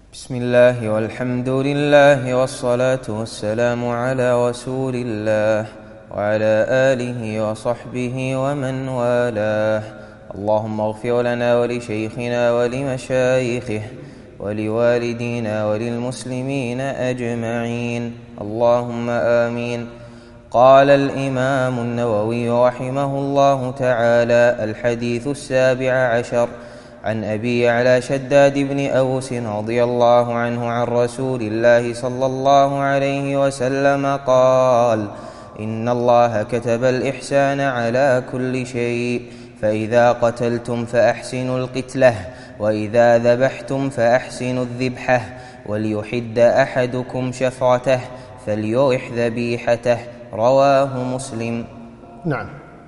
بسم الله والحمد لله والصلاة والسلام على رسول الله وعلى آله وصحبه ومن والاه. اللهم اغفر لنا ولشيخنا ولمشايخه ولوالدينا وللمسلمين أجمعين، اللهم آمين. قال الإمام النووي رحمه الله تعالى: الحديث 17 عن أبي على شداد بن أوس رضي الله عنه عن رسول الله صلى الله عليه وسلم قال: إن الله كتب الإحسان على كل شيء، فإذا قتلتم فأحسنوا القتلة، وإذا ذبحتم فأحسنوا الذبحة، وليحد أحدكم شفرته فليرح ذبيحته. رواه مسلم. نعم،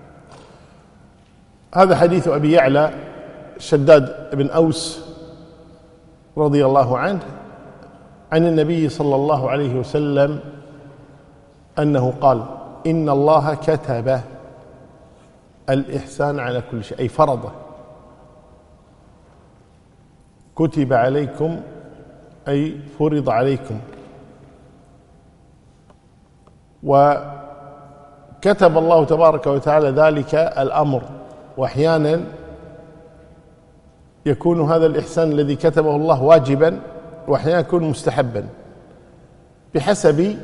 هذا حديث أبي يعلى شداد بن أوس رضي الله عنه عن النبي صلى الله عليه وسلم أنه قال: إن الله كتب الإحسان على كل شيء، أي فرضه. كتب عليكم أي فرض عليكم، وكتب الله تبارك وتعالى ذلك الأمر. وأحيانا يكون هذا الإحسان الذي كتبه الله واجبا، وأحيانا يكون مستحبا بحسب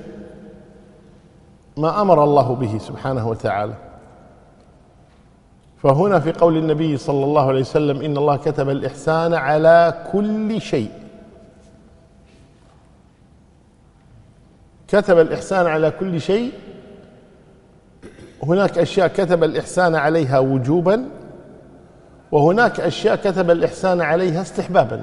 ما أمر الله به سبحانه وتعالى. فهنا في قول النبي صلى الله عليه وسلم: إن الله كتب الإحسان على كل شيء، كتب الإحسان على كل شيء. هناك أشياء كتب الإحسان عليها وجوبا، وهناك أشياء كتب الإحسان عليها استحبابا،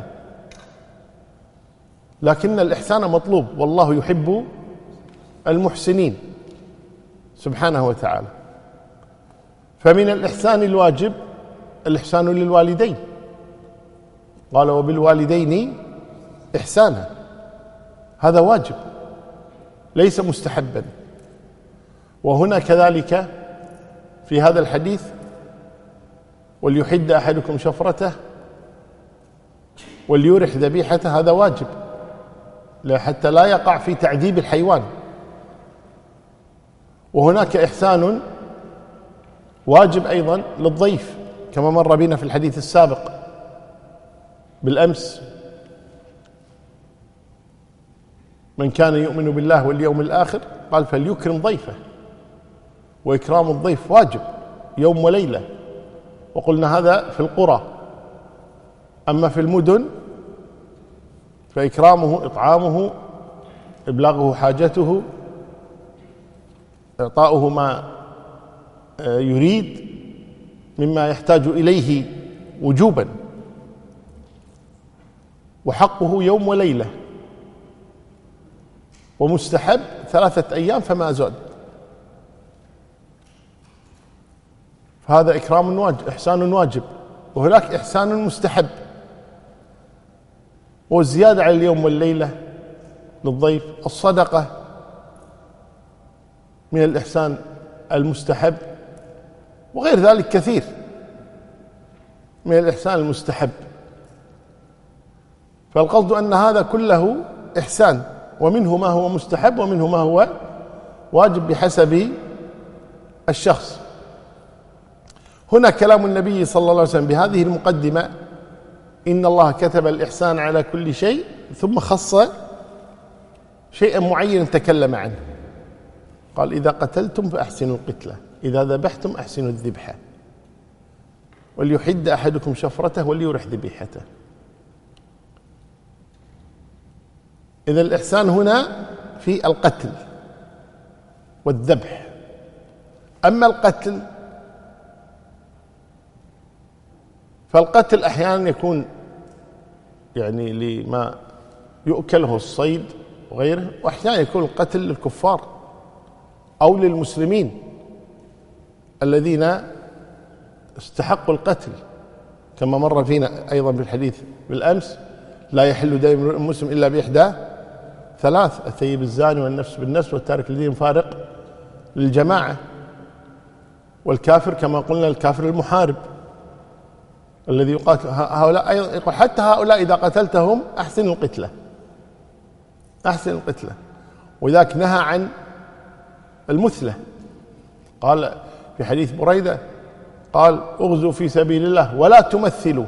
لكن الإحسان مطلوب، والله يحب المحسنين سبحانه وتعالى. فمن الإحسان الواجب الإحسان للوالدين، قال: وبالوالدين إحسانا، هذا واجب ليس مستحبا. وهنا كذلك في هذا الحديث: وليحد أحدكم شفرته وليرح ذبيحته، هذا واجب حتى لا يقع في تعذيب الحيوان. وهناك إحسان واجب أيضا للضيف، كما مر بنا في الحديث السابق بالأمس: من كان يؤمن بالله واليوم الآخر قال فليكرم ضيفه. وإكرام الضيف واجب يوم وليلة، وقلنا هذا في القرى. أما في المدن فإكرامه إطعامه، إبلاغه حاجته، إعطاؤه ما يريد مما يحتاج إليه وجوبا، وحقه يوم وليلة، ومستحب 3 أيام فما زاد. فهذا إكرام واجب، إحسان واجب. وهناك إحسان مستحب، والزيادة على اليوم والليلة للضيف. الصدقة من الإحسان المستحب، وغير ذلك كثير من الإحسان المستحب. فالقصد أن هذا كله إحسان، ومنه ما هو مستحب ومنه ما هو واجب بحسب الشخص. هنا كلام النبي صلى الله عليه وسلم بهذه المقدمة: إن الله كتب الإحسان على كل شيء، ثم خص شيئا معينا تكلم عنه، قال: إذا قتلتم فأحسنوا القتلة، إذا ذبحتم أحسنوا الذبحة، وليحد أحدكم شفرته وليرح ذبيحته. إذا الإحسان هنا في القتل والذبح. أما القتل فالقتل أحيانا يكون يعني لما يؤكله الصيد وغيره، وأحيانا يكون القتل للكفار أو للمسلمين الذين استحقوا القتل، كما مر فينا أيضا في الحديث بالأمس: لا يحل دم المسلم إلا بإحدى 3، الثيب الزاني والنفس بالنفس والتارك لدين فارق للجماعة، والكافر كما قلنا الكافر المحارب الذي يقاتل. هؤلاء أيضا يقول: حتى هؤلاء إذا قتلتهم أحسن القتلة، أحسن القتلة. وذاك نهى عن المثلة، قال في حديث بريدة قال اغزوا في سبيل الله ولا تمثلوا،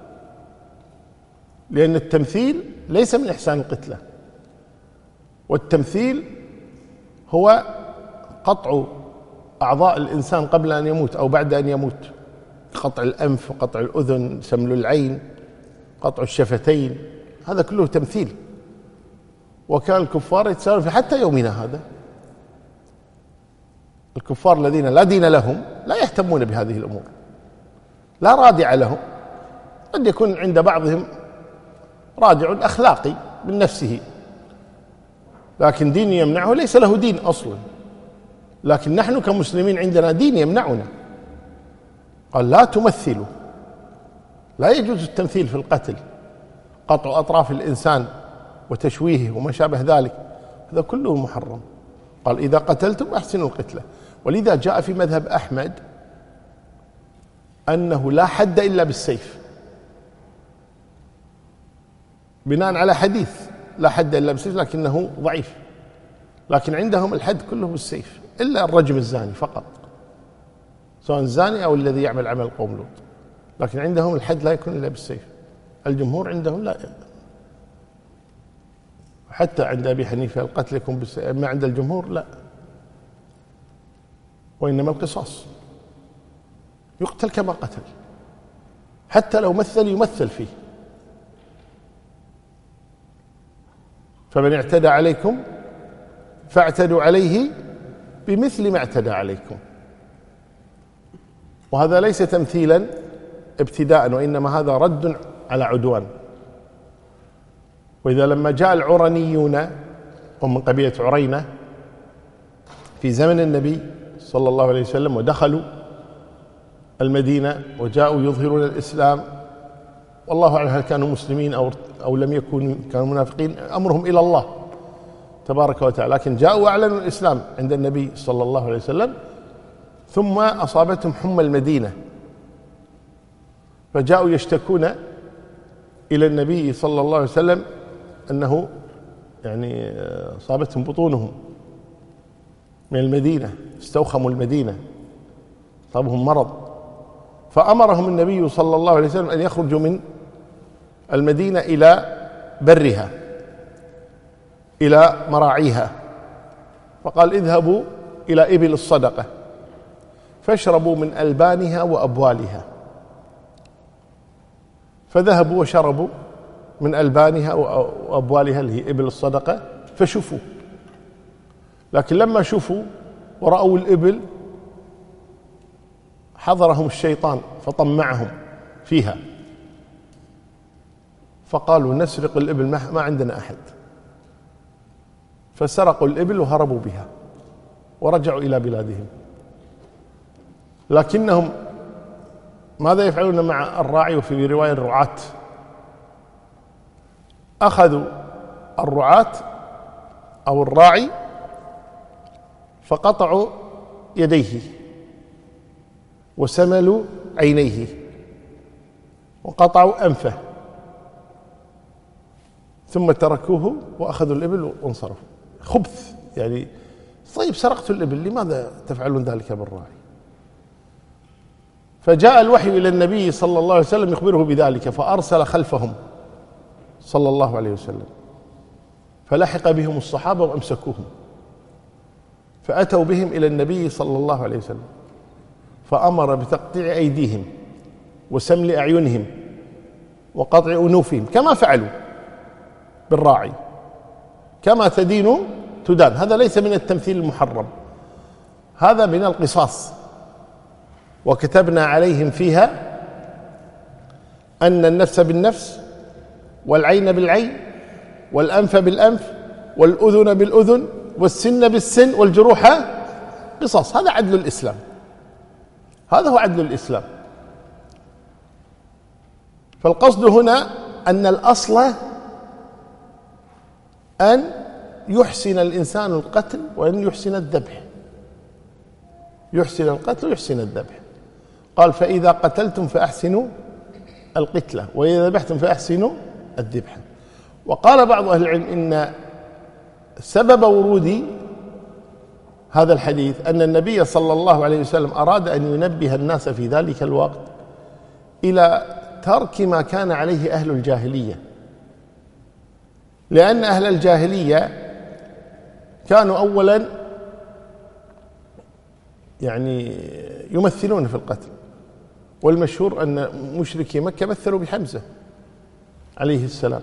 لأن التمثيل ليس من إحسان القتلة، والتمثيل هو قطع أعضاء الإنسان قبل أن يموت أو بعد أن يموت، قطع الأنف وقطع الأذن، سمل العين، قطع الشفتين، هذا كله تمثيل. وكان الكفار يتساءلون في حتى يومنا هذا، الكفار الذين لا دين لهم لا يهتمون بهذه الأمور، لا رادع لهم. قد يكون عند بعضهم رادع أخلاقي من نفسه، لكن دين يمنعه، ليس له دين أصلا. لكن نحن كمسلمين عندنا دين يمنعنا، قال لا تمثلوا، لا يجوز التمثيل في القتل، قطع أطراف الإنسان وتشويهه وما شابه ذلك، هذا كله محرم. قال إذا قتلتم أحسنوا القتلة. ولذا جاء في مذهب أحمد أنه لا حد إلا بالسيف، بناء على حديث لا حد إلا بالسيف، لكنه ضعيف. لكن عندهم الحد كله بالسيف إلا الرجم الزاني فقط، سواء الزاني أو الذي يعمل عمل قوم لوط، لكن عندهم الحد لا يكون إلا بالسيف. الجمهور عندهم لا، حتى عند أبي حنيفة القتل يكون بالسيف، أما عند الجمهور لا، وإنما القصاص، يقتل كما قتل، حتى لو مثل يمثل فيه. فمن اعتدى عليكم فاعتدوا عليه بمثل ما اعتدى عليكم. وهذا ليس تمثيلا ابتداء، وإنما هذا رد على عدوان. وإذا لما جاء العرنيون ومن قبيلة عرينة في زمن النبي صلى الله عليه وسلم ودخلوا المدينة وجاءوا يظهرون الإسلام، والله أعلم هل كانوا مسلمين أو لم يكونوا، كانوا منافقين، أمرهم إلى الله تبارك وتعالى، لكن جاءوا وأعلنوا الإسلام عند النبي صلى الله عليه وسلم. ثم أصابتهم حمى المدينة، فجاءوا يشتكون إلى النبي صلى الله عليه وسلم أنه يعني أصابتهم بطونهم من المدينة، استوخموا المدينة، أصابهم مرض. فأمرهم النبي صلى الله عليه وسلم أن يخرجوا من المدينة إلى برها، إلى مراعيها، فقال اذهبوا إلى إبل الصدقة فاشربوا من ألبانها وأبوالها. فذهبوا وشربوا من ألبانها وأبوالها اللي هي إبل الصدقة فشفوا، لكن لما شفوا ورأوا الإبل حضرهم الشيطان فطمعهم فيها، فقالوا نسرق الإبل، ما عندنا أحد، فسرقوا الإبل وهربوا بها ورجعوا إلى بلادهم. لكنهم ماذا يفعلون مع الراعي؟ وفي رواية الرعاة، أخذوا الرعاة أو الراعي فقطعوا يديه وسملوا عينيه وقطعوا أنفه، ثم تركوه وأخذوا الإبل وانصرفوا. خبث يعني. طيب سرقتوا الإبل، لماذا تفعلون ذلك بالراعي؟ فجاء الوحي إلى النبي صلى الله عليه وسلم يخبره بذلك، فأرسل خلفهم صلى الله عليه وسلم، فلحق بهم الصحابة وأمسكوهم، فأتوا بهم إلى النبي صلى الله عليه وسلم، فأمر بتقطيع أيديهم وسمل أعينهم وقطع أنوفهم كما فعلوا بالراعي، كما تدين تدان. هذا ليس من التمثيل المحرم، هذا من القصاص. وكتبنا عليهم فيها أن النفس بالنفس والعين بالعين والأنف بالأنف والأذن بالأذن والسن بالسن والجروح قصاص. هذا عدل الإسلام، هذا هو عدل الإسلام. فالقصد هنا أن الأصل أن يحسن الإنسان القتل وأن يحسن الذبح، يحسن القتل ويحسن الذبح. قال فإذا قتلتم فأحسنوا القتلة وإذا ذبحتم فأحسنوا الذبح. وقال بعض أهل العلم إن سبب ورود هذا الحديث أن النبي صلى الله عليه وسلم أراد أن ينبه الناس في ذلك الوقت إلى ترك ما كان عليه أهل الجاهلية، لأن أهل الجاهلية كانوا أولا يعني يمثلون في القتل، والمشهور أن مشركي مكة مثلوا بحمزة عليه السلام.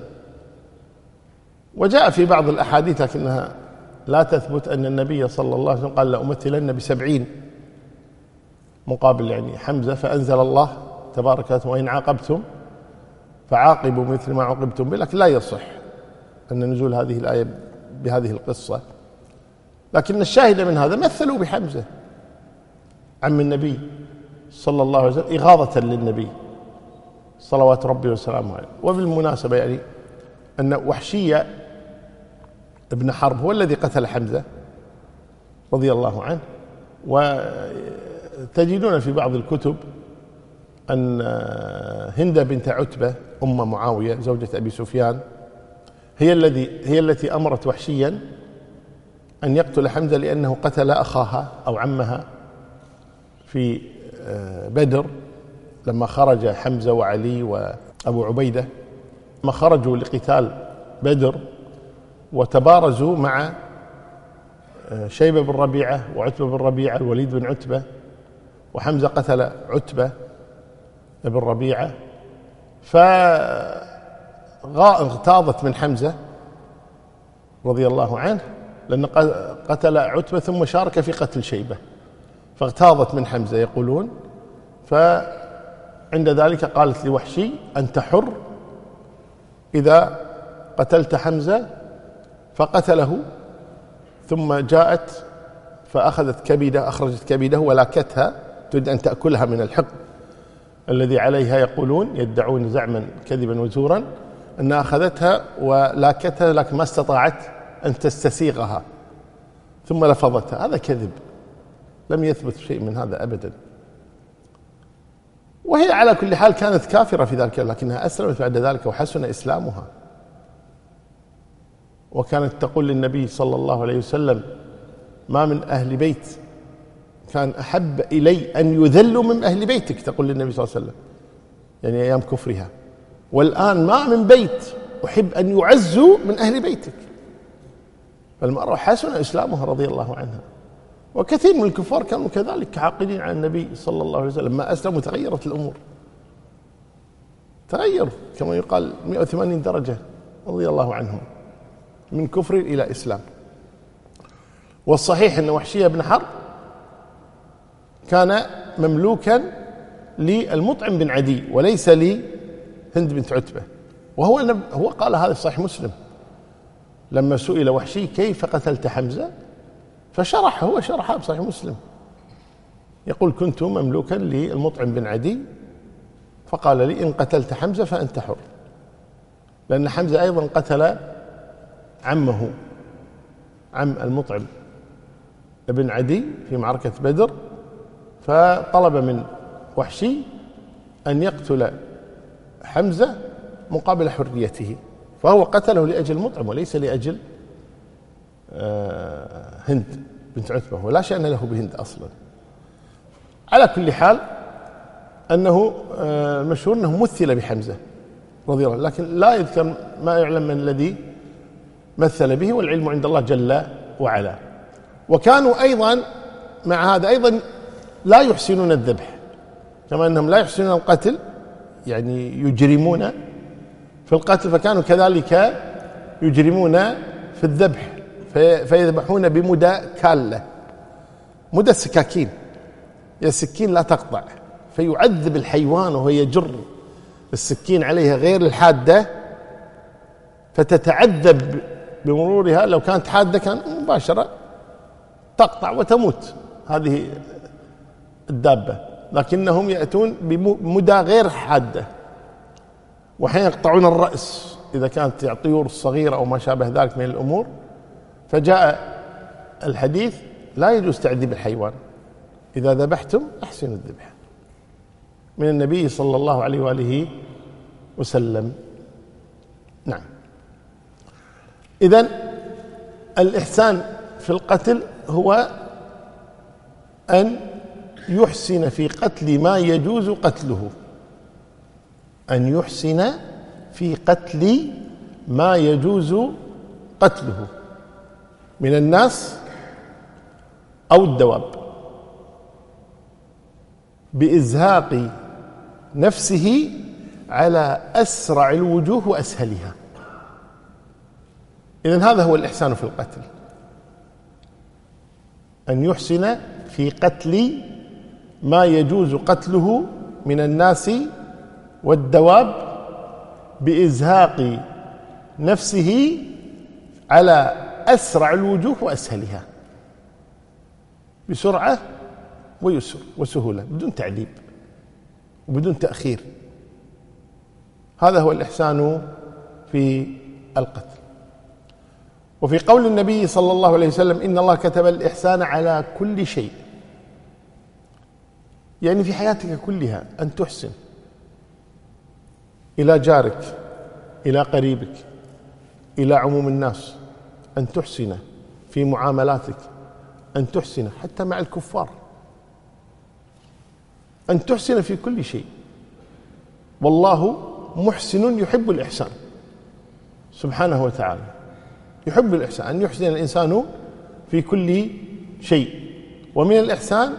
وجاء في بعض الأحاديث لكنها لا تثبت أن النبي صلى الله عليه وسلم قال لأمثلن ب70 مقابل يعني حمزة، فأنزل الله تبارك وتعالى وإن عاقبتم فعاقبوا مثل ما عوقبتم به، لكن لا يصح أن نزول هذه الآية بهذه القصة. لكن الشاهد من هذا مثلوا بحمزة عم النبي صلى الله عليه وسلم إغاظة للنبي صلوات ربي وسلامه عليه. وبالمناسبة يعني أن وحشية ابن حرب هو الذي قتل حمزة رضي الله عنه. وتجدون في بعض الكتب أن هند بنت عتبة أم معاوية زوجة أبي سفيان هي التي أمرت وحشيا أن يقتل حمزة لأنه قتل أخاها أو عمها في بدر لما خرج حمزة وعلي وأبو عبيدة، لما خرجوا لقتال بدر وتبارزوا مع شيبة بن ربيعة وعتبة بن ربيعة الوليد بن عتبة، وحمزة قتل عتبة بن ربيعة، فاغتاظت من حمزة رضي الله عنه لأن قتل عتبة ثم شارك في قتل شيبة، فاغتاظت من حمزة يقولون. فعند ذلك قالت لوحشي أنت حر إذا قتلت حمزة، فقتله. ثم جاءت فأخذت كبده، أخرجت كبده ولاكتها تريد أن تأكلها من الحقد الذي عليها، يقولون يدعون زعما كذبا وزورا أنها أخذتها ولاكتها لكن ما استطاعت أن تستسيغها ثم لفظتها. هذا كذب، لم يثبت شيء من هذا أبدا. وهي على كل حال كانت كافرة في ذلك، لكنها أسلمت بعد ذلك وحسن إسلامها، وكانت تقول للنبي صلى الله عليه وسلم ما من أهل بيت كان أحب إلي أن يذلوا من أهل بيتك، تقول للنبي صلى الله عليه وسلم يعني أيام كفرها، والآن ما من بيت أحب أن يعزوا من أهل بيتك. فالمرأة حسن إسلامها رضي الله عنها. وكثير من الكفار كانوا كذلك حاقدين على النبي صلى الله عليه وسلم، ما أسلموا تغيرت الأمور، تغير كما يقال 180 درجة رضي الله عنهم من كفر إلى إسلام. والصحيح أن وحشية بن حرب كان مملوكا للمطعم بن عدي وليس لهند بنت عتبة، وهو قال هذا في صحيح مسلم لما سئل وحشي كيف قتلت حمزة فشرح، هو شرحها بصحيح مسلم، يقول كنت مملوكا للمطعم بن عدي فقال لي إن قتلت حمزة فأنت حر، لأن حمزة أيضا قتل عمه عم المطعم ابن عدي في معركة بدر، فطلب من وحشي أن يقتل حمزة مقابل حريته، فهو قتله لأجل المطعم وليس لأجل هند بنت عتبة، ولا شأن له بهند أصلا. على كل حال أنه مشهور أنه مثل بحمزة رضي الله عنه، لكن لا يذكر ما يعلم من الذي مثل به، والعلم عند الله جل وعلا. وكانوا أيضا مع هذا أيضا لا يحسنون الذبح، كما أنهم لا يحسنون القتل يعني يجرمون في القتل، فكانوا كذلك يجرمون في الذبح، فيذبحون بمدى كالة، مدى السكاكين، السكين لا تقطع، فيعذب الحيوان وهو يجر السكين عليها غير الحادة، فتتعذب بمرورها. لو كانت حادة كان مباشرة تقطع وتموت هذه الدابة، لكنهم يأتون بمدى غير حادة، وحين يقطعون الرأس إذا كانت طيور صغيرة أو ما شابه ذلك من الأمور. فجاء الحديث لا يجوز تعذيب الحيوان، إذا ذبحتم أحسنوا الذبح من النبي صلى الله عليه وآله وسلم. نعم. إذن الإحسان في القتل هو أن يحسن في قتل ما يجوز قتله، أن يحسن في قتل ما يجوز قتله من الناس أو الدواب بإزهاق نفسه على أسرع الوجوه وأسهلها. إذن هذا هو الإحسان في القتل، أن يحسن في قتل ما يجوز قتله من الناس والدواب بإزهاق نفسه على أسرع الوجوه وأسهلها، بسرعة ويسر وسهولة، بدون تعذيب وبدون تأخير. هذا هو الإحسان في القتل. وفي قول النبي صلى الله عليه وسلم: إن الله كتب الإحسان على كل شيء، يعني في حياتك كلها أن تحسن إلى جارك، إلى قريبك، إلى عموم الناس، أن تحسن في معاملاتك، أن تحسن حتى مع الكفار، أن تحسن في كل شيء. والله محسن يحب الإحسان سبحانه وتعالى، يحب الإحسان، أن يحسن الإنسان في كل شيء. ومن الإحسان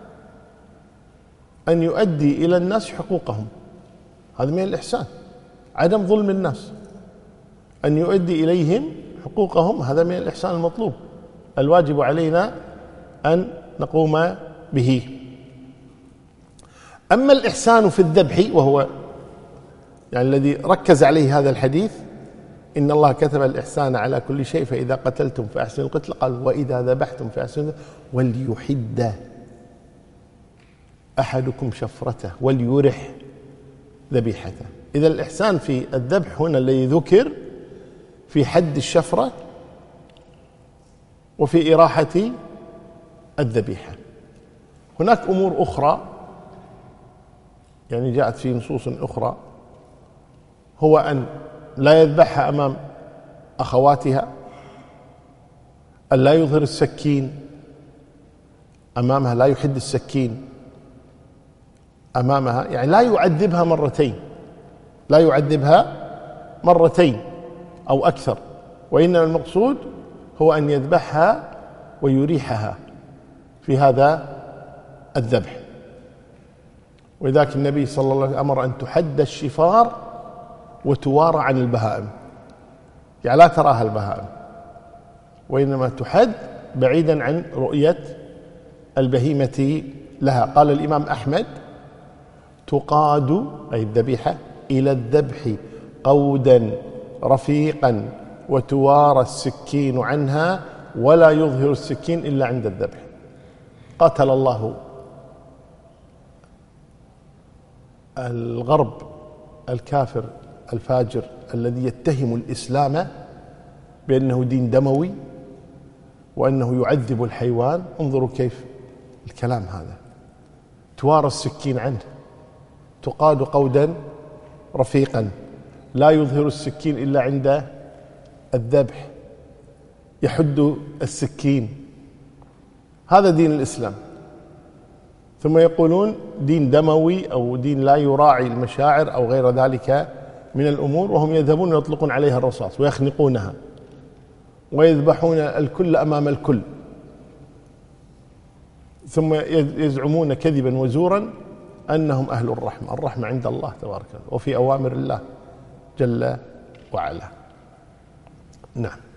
أن يؤدي إلى الناس حقوقهم، هذا من الإحسان، عدم ظلم الناس، أن يؤدي إليهم حقوقهم، هذا من الإحسان المطلوب الواجب علينا أن نقوم به. أما الإحسان في الذبح، وهو يعني الذي ركز عليه هذا الحديث: إن الله كتب الإحسان على كل شيء فإذا قتلتم فأحسنوا القتل، قال: وإذا ذبحتم فأحسنوا، وليحد أحدكم شفرته وليرح ذبيحته. إذا الإحسان في الذبح هنا الذي ذكر في حد الشفرة وفي إراحة الذبيحة. هناك أمور أخرى يعني جاءت في نصوص أخرى، هو أن لا يذبحها أمام أخواتها، أن لا يظهر السكين أمامها، لا يحد السكين أمامها، يعني لا يعذبها مرتين، لا يعذبها مرتين أو أكثر، وإنما المقصود هو أن يذبحها ويريحها في هذا الذبح. ولذلك النبي صلى الله عليه وسلم أمر أن تحد الشفار وتوارى عن البهائم، يعني لا تراها البهائم، وإنما تحد بعيدا عن رؤية البهيمة لها. قال الإمام أحمد: تقاد أي الذبيحة إلى الذبح قودا رفيقا وتوارى السكين عنها ولا يظهر السكين إلا عند الذبح. قاتل الله الغرب الكافر الفاجر الذي يتهم الإسلام بأنه دين دموي وأنه يعذب الحيوان. انظروا كيف الكلام هذا: توارى السكين عنه، تقاد قودا رفيقا، لا يظهر السكين إلا عند الذبح، يحد السكين. هذا دين الإسلام. ثم يقولون دين دموي أو دين لا يراعي المشاعر أو غير ذلك من الأمور، وهم يذهبون ويطلقون عليها الرصاص ويخنقونها ويذبحون الكل أمام الكل، ثم يزعمون كذبا وزورا أنهم أهل الرحمة. الرحمة عند الله تبارك وتعالى وفي أوامر الله جل وعلا. نعم.